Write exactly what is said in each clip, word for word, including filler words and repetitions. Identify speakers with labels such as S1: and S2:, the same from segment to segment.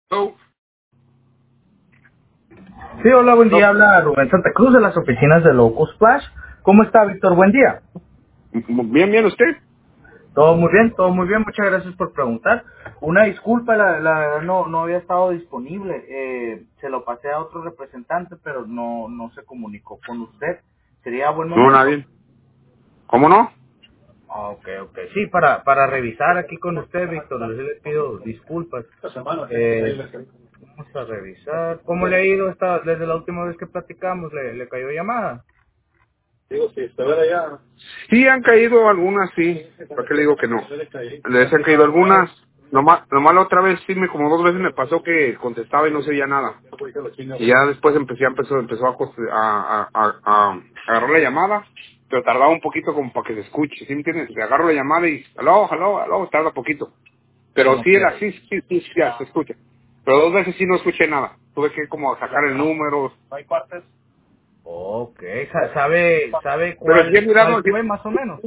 S1: Oh,
S2: Sí, hola, buen
S1: no,
S2: día. Habla Rubén Santa Cruz de las oficinas de Loco Splash. ¿Cómo está, Víctor? Buen día.
S1: bien, bien, usted.
S2: Todo muy bien, todo muy bien. Muchas gracias por preguntar. Una disculpa, la, la verdad no, no había estado disponible. Eh, se lo pasé a otro representante, pero no, no se comunicó con usted. ¿Sería buen
S1: No,
S2: momento?
S1: nadie. ¿Cómo no?
S2: Ah, ok, ok. Sí, para, para revisar aquí con usted, Víctor, yo le pido disculpas. Eh, vamos a revisar. ¿Cómo le ha ido esta, desde la última vez que platicamos? ¿Le, le cayó llamada?
S1: Sí, han caído algunas, sí. ¿Para qué le digo que no? Les han caído algunas. Nomás, nomás la otra vez, sí, me, como dos veces me pasó que contestaba y no se oía nada. Y ya después empecé, ya empezó, empezó a, cost- a, a, a, a agarrar la llamada, pero tardaba un poquito como para que se escuche, ¿sí me entiendes? Le agarro la llamada y, aló, aló, aló, tarda poquito. Pero sí
S2: Ok.
S1: era, sí, sí, sí, sí, ya se escucha. Pero dos veces sí no escuché nada. Tuve que como sacar el número.
S2: Ok, sa- ¿sabe, sabe
S1: Pero sí he
S2: cuál,
S1: mirado,
S2: cuál
S1: sí.
S2: fue más o menos?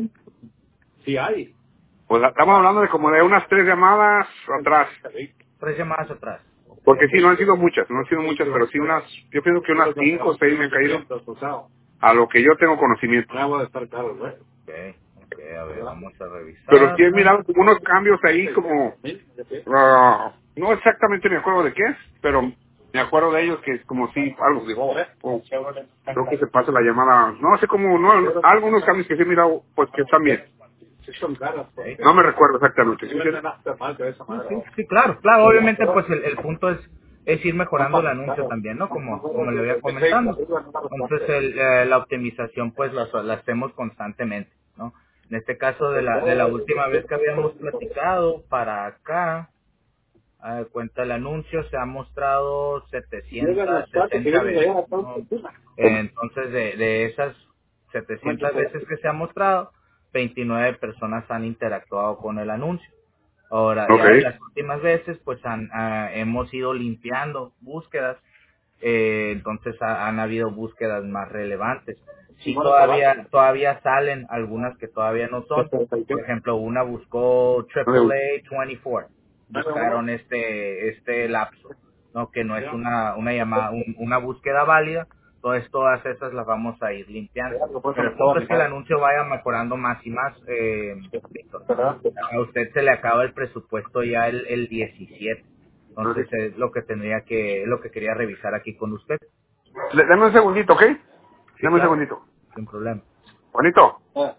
S1: Pues estamos hablando de como de unas tres llamadas atrás.
S2: Tres llamadas atrás. Ok,
S1: Porque sí, no han sido muchas, no han sido muchas, pero sí unas, yo pienso que unas cinco o seis me han caído a lo que yo tengo conocimiento.
S2: ok, ok, a ver, vamos a
S1: Pero sí he
S2: revisarla.
S1: mirado como unos cambios ahí como, ah, no exactamente me acuerdo de qué es, pero me acuerdo de ellos que como si algo digo, oh, creo que se pasa la llamada, no sé cómo, no, no, algunos cambios que sí he mirado, pues que están bien.
S2: Ok.
S1: No me recuerdo exactamente. ¿Sí?
S2: No, sí, sí, claro, claro, obviamente pues el, el punto es, es ir mejorando el anuncio también, ¿no? Como, como le voy comentando. Entonces el, eh, la optimización pues la, la hacemos constantemente, ¿no? En este caso de la, de la última vez que habíamos platicado para acá, a ver, cuenta el anuncio, se ha mostrado setecientas sesenta veces, ¿no? Entonces, de, de esas setecientas veces que se ha mostrado, veintinueve personas han interactuado con el anuncio. Ahora,
S1: Ok.
S2: ya de las últimas veces, pues han, ah, hemos ido limpiando búsquedas, eh, entonces ha- han habido búsquedas más relevantes. Sí, todavía, todavía salen algunas que todavía no son. Por ejemplo, una buscó Triple A veinticuatro, buscaron este, este lapso, ¿no? Que no es una, una llamada, un- una búsqueda válida. Entonces todas esas las vamos a ir limpiando. Pero el punto es que el anuncio vaya mejorando más y más, eh, Víctor. A usted se le acaba el presupuesto ya el, el diecisiete. Entonces es lo que tendría que, lo que quería revisar aquí con usted.
S1: Le- Dame un segundito, ¿ok?
S2: Sí,
S1: Dame un
S2: claro,
S1: segundito.
S2: sin problema.
S1: Juanito.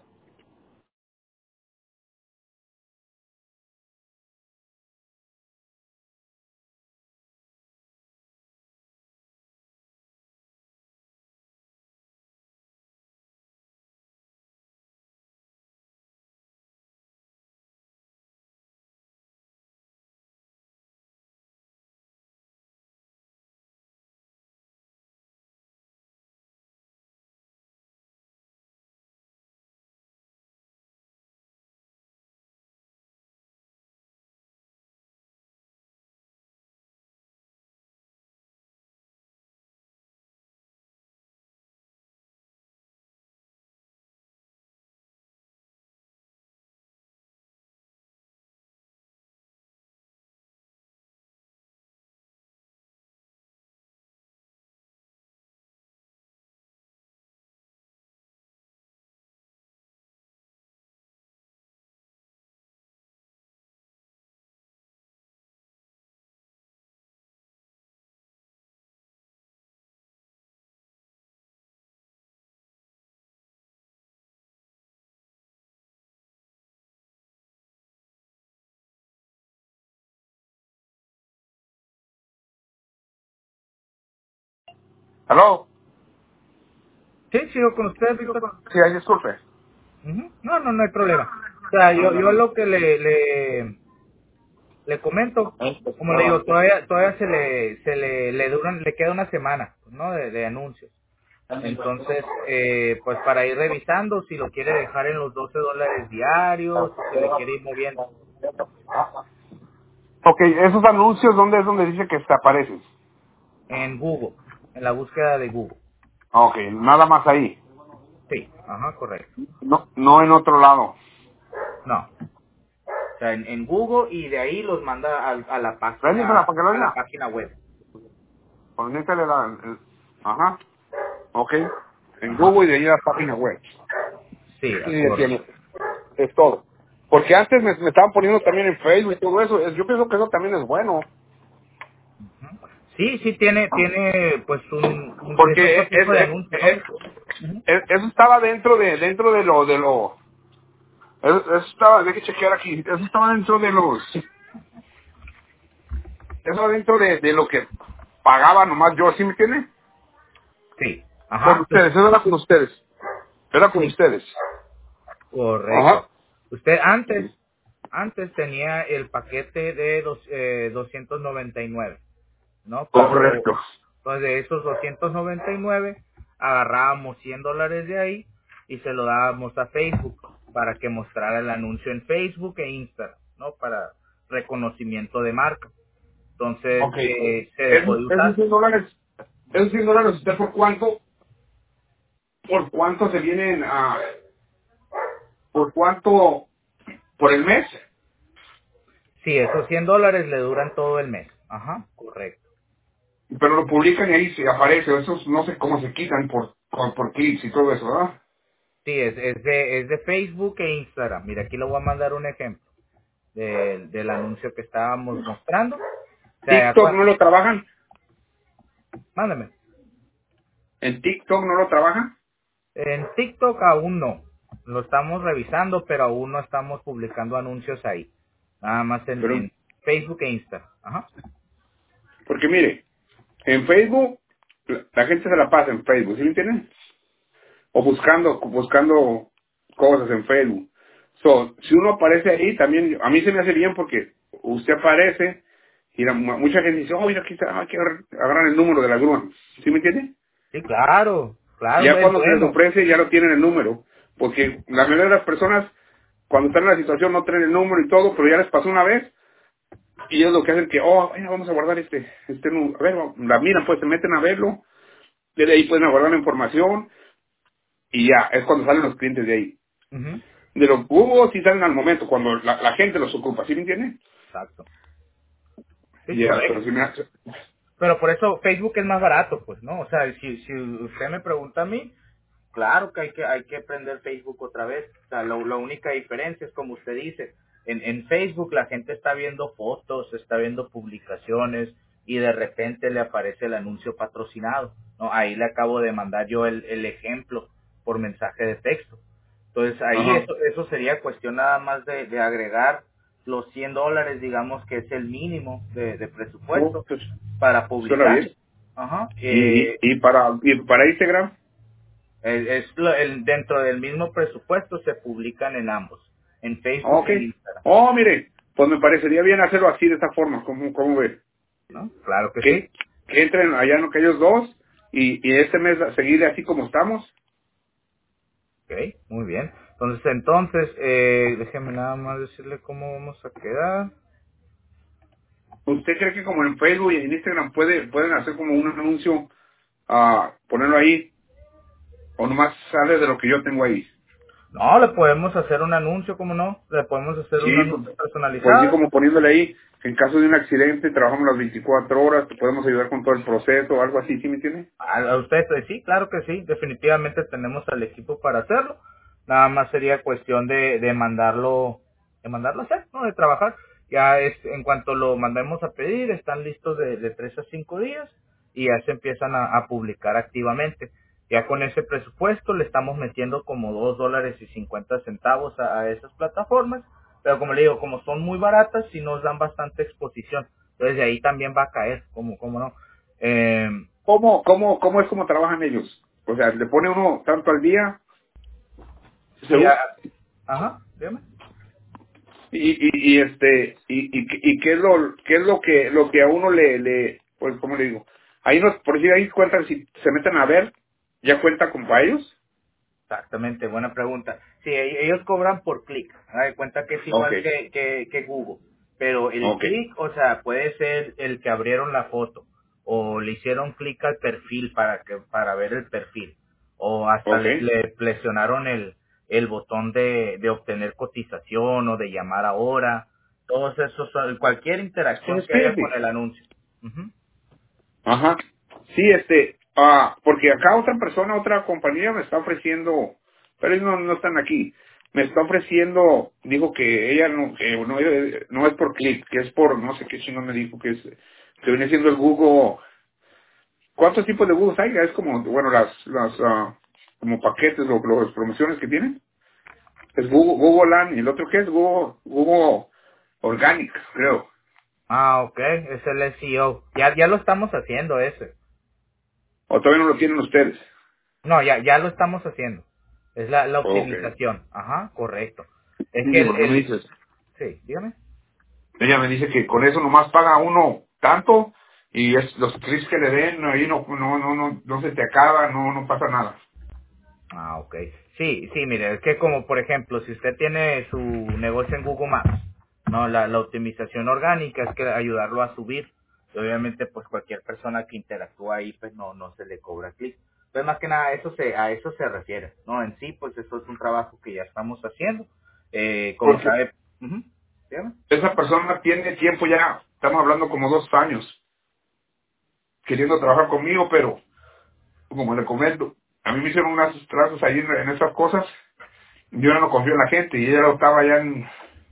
S1: ¿Aló?
S2: Sí, sigo con usted, Víctor.
S1: Sí, ay, disculpe.
S2: Ujú. No, no, no hay problema. O sea, yo, yo lo que le, le, le comento, como le digo, todavía, todavía se le, se le, le duran, le queda una semana, ¿no? De, de anuncios. Entonces, eh, pues para ir revisando, si lo quiere dejar en los doce dólares diarios, si le quiere ir moviendo
S1: Ok, esos anuncios, ¿dónde es donde dice que se aparecen?
S2: en Google, en la búsqueda de Google.
S1: Ok, nada más ahí.
S2: Sí, ajá, correcto.
S1: No, no en otro lado.
S2: No. sea, en, en Google, y de ahí los manda a, a la
S1: Ven, para,
S2: página,
S1: para que lo
S2: a la
S1: diga.
S2: página web.
S1: Conéctale la... el- ajá. Ok. En
S2: Ajá.
S1: Google y de ahí a la página web.
S2: Sí,
S1: Y
S2: de
S1: ya
S2: acuerdo.
S1: tiene. Es todo. Porque antes me, me estaban poniendo también en Facebook y todo eso. Es- Yo pienso que eso también es bueno.
S2: Sí, sí tiene, tiene pues un, un es
S1: Porque
S2: otro
S1: es,
S2: tipo de
S1: es-
S2: anuncio, ¿no?
S1: es- es- eso estaba dentro de dentro de lo de lo eso, eso estaba, déjame chequear aquí, eso estaba dentro de los eso estaba dentro de, de lo que pagaba nomás yo, ¿sí me entiende?
S2: Sí,
S1: Con
S2: ajá, pues,
S1: ustedes, eso era con ustedes, era con
S2: sí,
S1: ustedes.
S2: correcto.
S1: Ajá,
S2: Usted antes, antes tenía el paquete de dos, eh, doscientos noventa y nueve, ¿no? Pero
S1: correcto.
S2: pues de esos doscientos noventa y nueve agarrábamos cien dólares de ahí y se lo dábamos a Facebook para que mostrara el anuncio en Facebook e Instagram, ¿no? Para reconocimiento de marca. Entonces
S1: Ok.
S2: eh, se dejó
S1: Esos,
S2: de
S1: esos
S2: usar.
S1: cien dólares, esos cien dólares, ¿usted por cuánto, por cuánto se vienen a, por cuánto, por el mes?
S2: Sí, esos cien dólares le duran todo el mes. Ajá, correcto.
S1: Pero lo publican y ahí se aparece, esos no sé cómo se quitan por, por, por clics y todo eso, ¿verdad?
S2: Sí, es, es, de, es de Facebook e Instagram. Mira, aquí le voy a mandar un ejemplo del del anuncio que estábamos mostrando. O sea, ya
S1: TikTok
S2: cua-
S1: no lo trabajan,
S2: mándame.
S1: en TikTok no lo trabajan,
S2: En TikTok aún no. Lo estamos revisando, pero aún no estamos publicando anuncios ahí. Nada más en,
S1: pero,
S2: en Facebook e Instagram. Ajá.
S1: porque mire, en Facebook, la la gente se la pasa en Facebook, ¿sí me entienden? O buscando, buscando cosas en Facebook. So, si uno aparece ahí, también, a mí se me hace bien porque usted aparece y la- mucha gente dice, oh, mira, aquí está, hay que agarrar agarrar el número de la grúa, ¿sí me entiende?
S2: Sí, claro. Claro,
S1: Ya
S2: es
S1: cuando se les
S2: bueno.
S1: ofrece ya no tienen el número, porque la mayoría de las personas cuando están en la situación no tienen el número y todo, pero ya les pasó una vez y ellos lo que hacen que, oh, venga, vamos a guardar este, este número, a ver, vamos- la miran, pues se meten a verlo, de ahí pueden guardar la información y ya, es cuando salen los clientes de ahí.
S2: Ujú.
S1: De los Google sí salen al momento, cuando la, la gente los ocupa, ¿sí me entiende?
S2: Exacto. Sí,
S1: Ya,
S2: correcto.
S1: pero si me hace...
S2: Pero por eso Facebook es más barato, pues, ¿no? O sea, si, si usted me pregunta a mí, claro que hay que hay que prender Facebook otra vez. O sea, lo- la única diferencia es como usted dice, en, en Facebook la gente está viendo fotos, está viendo publicaciones y de repente le aparece el anuncio patrocinado, ¿no? Ahí le acabo de mandar yo el, el ejemplo por mensaje de texto. Entonces ahí
S1: Ajá.
S2: eso, eso sería cuestión nada más de, de agregar los cien dólares, digamos que es el mínimo de, de
S1: Oh,
S2: presupuesto
S1: pues,
S2: para
S1: suena
S2: publicar.
S1: bien.
S2: Ajá.
S1: Y, y,
S2: Eh,
S1: y para y para Instagram,
S2: el- es lo- el- dentro del mismo presupuesto se publican en ambos, en Facebook
S1: ok.
S2: e Instagram,
S1: Oh, mire, pues me parecería bien hacerlo así, de esta forma, como, como ve.
S2: ¿no? Claro que sí.
S1: Que, que entren allá en aquellos dos y, y este mes seguirle así como estamos.
S2: Ok, muy bien. Entonces, entonces, eh, déjeme nada más decirle cómo vamos a quedar.
S1: ¿Usted cree que como en Facebook y en Instagram puede, pueden hacer como un anuncio, a ponerlo ahí, o nomás sale de lo que yo tengo ahí?
S2: No, le podemos hacer un anuncio, ¿cómo no? Le podemos hacer un
S1: Sí, pues,
S2: anuncio
S1: pues sí,
S2: personalizado.
S1: como poniéndole ahí, que en caso de un accidente trabajamos las veinticuatro horas, te podemos ayudar con todo el proceso o algo así, ¿sí me entiende?
S2: A, a usted, pues, sí, claro que sí. Definitivamente tenemos al equipo para hacerlo. Nada más sería cuestión de, de mandarlo, de mandarlo a hacer, ¿no? De trabajar. Ya es, en cuanto lo mandemos a pedir, están listos de, de tres a cinco días y ya se empiezan a, a publicar activamente. Ya con ese presupuesto le estamos metiendo como dos dólares y cincuenta centavos a, a esas plataformas. Pero como le digo, como son muy baratas, sí nos dan bastante exposición. Entonces de ahí también va a caer, como, como no. Eh,
S1: ¿Cómo, cómo, cómo es como trabajan ellos? O sea, le pone uno tanto al día,
S2: Sí,
S1: según,
S2: a- ajá, dígame.
S1: y, y, y este, y, y, y qué es lo, qué es lo que, lo que a uno le, le, pues, ¿cómo le digo? Ahí nos, por si ahí cuentan, si se meten a ver, ya cuenta con para ellos.
S2: Exactamente, buena pregunta. Sí, e- ellos cobran por clic. Haga de cuenta que es
S1: Ok,
S2: igual que, que, que Google. Pero el
S1: ok,
S2: clic, o sea, puede ser el que abrieron la foto o le hicieron clic al perfil para que para ver el perfil o hasta
S1: ok,
S2: le, le presionaron el, el botón de, de obtener cotización o de llamar ahora. Todos esos, son- cualquier
S1: Con
S2: interacción que haya con
S1: Spirit.
S2: el anuncio. Ujú.
S1: Ajá. Sí, este, ah, porque acá otra persona, otra compañía me está ofreciendo, pero ellos no, no están aquí. Me está ofreciendo, dijo que ella no, que no, eh, no es por clic, que es por, no sé qué chino me dijo, que es, que viene siendo el Google. ¿Cuántos tipos de Google hay? Es como, bueno, las, las, ah, como paquetes o las promociones que tienen. Es Google, Google Land, y el otro que es Google, Google Organic, creo.
S2: Ah, ok, es el S E O. Ya, ya lo estamos haciendo ese.
S1: O todavía no lo tienen ustedes.
S2: No, ya, ya lo estamos haciendo. Es la, la
S1: Ok.
S2: optimización. Ajá, correcto. Es que
S1: Sí,
S2: el,
S1: porque me
S2: el,
S1: dices.
S2: sí, dígame.
S1: Ella me dice que con eso nomás paga uno tanto y es los clics que le den, ahí no, no, no, no, no se te acaba, no, no pasa nada.
S2: Ah, ok. Sí, sí, mire, es que como por ejemplo, si usted tiene su negocio en Google Maps, no, la, la optimización orgánica es que ayudarlo a subir. Y obviamente, pues cualquier persona que interactúa ahí, pues no, no se le cobra clic. Entonces, más que nada, eso se, a eso se refiere, ¿no? En sí, pues eso es un trabajo que ya estamos haciendo. Eh, como
S1: Porque
S2: sabe, ujú, dígame.
S1: esa persona tiene tiempo ya, estamos hablando como dos años, queriendo trabajar conmigo, pero como le comento, a mí me hicieron unas trazos ahí en, en esas cosas, yo ya no confío en la gente y ella lo estaba ya en,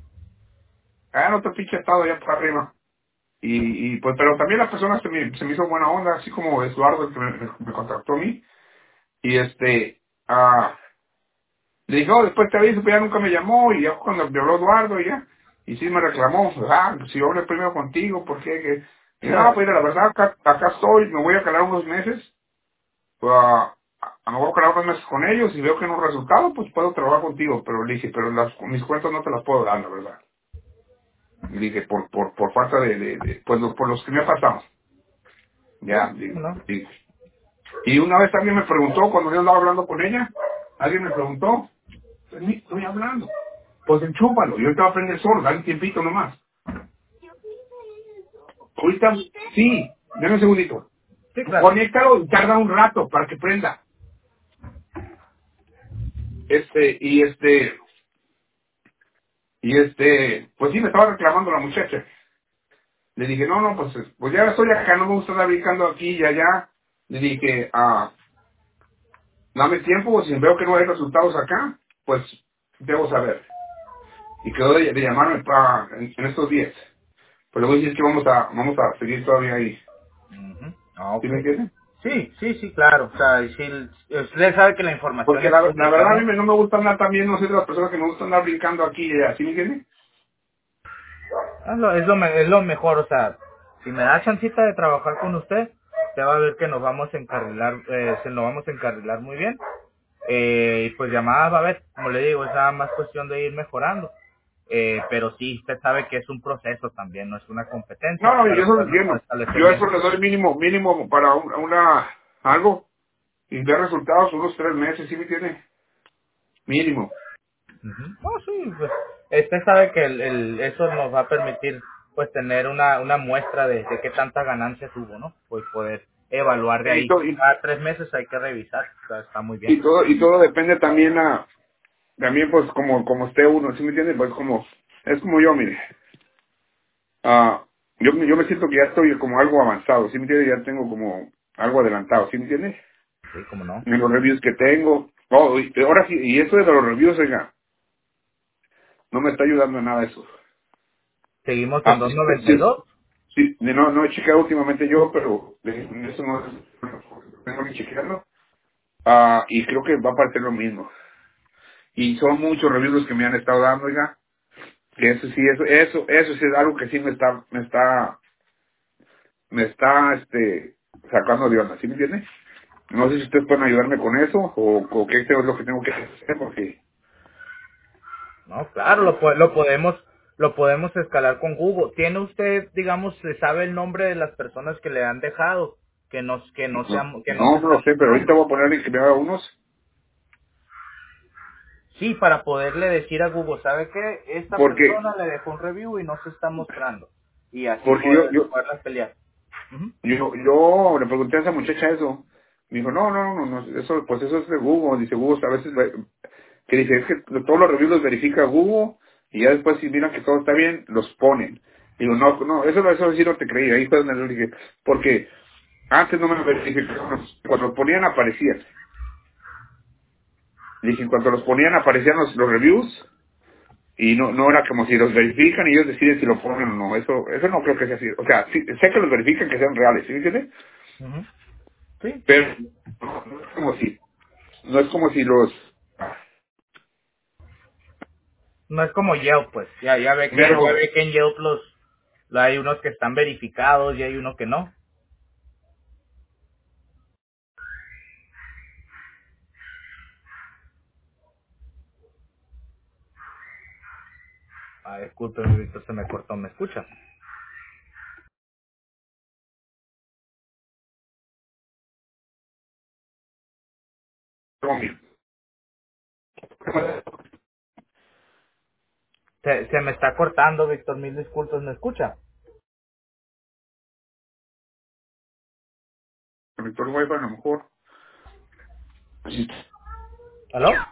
S1: ah, en otro pinche estado ya por arriba. Y, y pues, pero también la persona se me, se me hizo buena onda, así como Eduardo el que me, me contactó a mí. Y este, ah, le dije, oh, después te aviso, pero ya nunca me llamó. Y ya cuando me habló Eduardo, y ya, y sí me reclamó, pues, ah, si yo hablé primero contigo, ¿por qué? Que, y no, pues la verdad, acá, acá estoy, me voy a calar unos meses, pues, ah, a- me voy a calar unos meses con ellos y veo que no hay resultado, pues puedo trabajar contigo. Pero le dije, pero las, mis cuentas no te las puedo dar, la verdad. Le dije, por, por, por falta de, de, de- pues, lo- por los que me ha pasado.
S2: Sí,
S1: Ya, digo,
S2: ¿no?
S1: digo. Y una vez alguien me preguntó, cuando yo andaba hablando con ella, alguien me preguntó, "Permi- estoy hablando. Pues enchúpalo, yo te voy a aprender solo, dale un tiempito nomás. Ahorita, sí, dame un segundito.
S2: Sí, claro.
S1: Conéctalo y tarda un rato para que prenda. Este, y este, y este, pues sí, me estaba reclamando la muchacha. Le dije, no, no, pues, pues ya estoy acá, no me gusta andar brincando aquí y allá. Le dije, ah, dame tiempo, si veo que no hay resultados acá, pues debo saber. Y quedó de, de llamarme para, en, en estos días. Pues le voy a decir que vamos a, vamos a seguir todavía ahí.
S2: Ujú. Ah,
S1: ¿Sí
S2: ok.
S1: me entiendes?
S2: Sí, sí, sí, claro. O sea, y sí, usted sabe que la información
S1: Porque
S2: es
S1: la, la
S2: pública,
S1: verdad a mí
S2: ¿no?
S1: me- no me gusta andar también, no soy de las personas que me gusta andar brincando aquí y allá. ¿Sí me entiendes?
S2: Es lo, es lo, me- es lo mejor, o sea, si me da chancita de trabajar con usted, usted va a ver que nos vamos a encarrilar, eh, se nos vamos a encarrilar muy bien. Eh, y pues llamadas va a haber, como le digo, es nada más cuestión de ir mejorando. Eh, pero sí, usted sabe que es un proceso también, no es una competencia
S1: No, no, yo,
S2: para
S1: eso,
S2: podernos
S1: yo, no.
S2: establecer
S1: Yo
S2: bien.
S1: eso le doy mínimo, mínimo para un- una, algo y ver resultados unos tres meses, ¿sí me entiende? Mínimo.
S2: Ujú. No, sí, pues, usted sabe que el, el- eso nos va a permitir pues tener una, una muestra de, de qué tanta ganancia tuvo, ¿no? Pues poder evaluar de
S1: Y,
S2: ahí.
S1: to- y,
S2: Cada tres meses hay que revisar, o sea, está muy bien.
S1: y todo, y todo depende también a, también pues como, como esté uno, ¿sí me entiende? Pues como, es como yo, mire. Ah, yo, me- yo me siento que ya estoy como algo avanzado, ¿sí me entiende? Ya tengo como algo adelantado, ¿sí me entiende?
S2: Sí, cómo no.
S1: En los reviews que tengo. Oh, y ahora sí, y eso de los reviews, oiga, no me está ayudando en nada eso.
S2: Seguimos en
S1: Ah,
S2: dos
S1: sí,
S2: noventa y
S1: sí,
S2: dos
S1: sí, no, no he chequeado últimamente yo, pero de- eso no es, tengo que chequearlo. Ah, y creo que va a parecer lo mismo. Y son muchos reviews los que me han estado dando, oiga, que eso sí, eso, eso, eso sí es algo que sí me está, me está, me está, este, sacando de onda, ¿sí me entiendes? No sé si ustedes pueden ayudarme con eso, o, o qué es lo que tengo que hacer, porque,
S2: No, claro, lo, po- lo podemos lo podemos escalar con Google. ¿Tiene usted, digamos, se sabe el nombre de las personas que le han dejado que nos que no
S1: no,
S2: sean que no
S1: no,
S2: se
S1: no lo
S2: están
S1: sé, pero ahorita
S2: mostrando?
S1: voy a ponerle que me haga unos,
S2: Sí, para poderle decir a Google, ¿sabe qué? Esta
S1: porque,
S2: persona le dejó un review y no se está mostrando. Y así
S1: porque yo,
S2: poder,
S1: yo,
S2: poderlas pelear. Ujú.
S1: yo, yo le pregunté a esa muchacha eso, me dijo, no, no, no, no, eso, pues eso es de Google, dice Google, a veces, ve- que dice, es que todos los reviews los verifica Google, Y ya después si miran que todo está bien, los ponen. Digo, no, no, eso, eso sí no te creí. Ahí fue donde le dije, porque antes no me verificaban. Cuando los ponían aparecían. Dije, cuando los ponían aparecían los, los reviews. Y no no era como si los verifican y ellos deciden si lo ponen o no. Eso eso no creo que sea así. O sea, sí, sé que los verifican que sean reales, ¿sí me entiendes?
S2: Ujú. Sí.
S1: Pero no es como si, no es como si los...
S2: No es como Yelp, pues. Ya, ya ve que, ya
S1: Primero,
S2: ve que en Yelp los, hay unos que están verificados y hay uno que no. Ah, disculpe, Víctor, se me cortó, ¿me escucha? Se, se me está cortando, Víctor, mil disculpas, ¿me escucha?
S1: conector Wi-Fi a lo mejor. Sí.
S2: ¿Aló?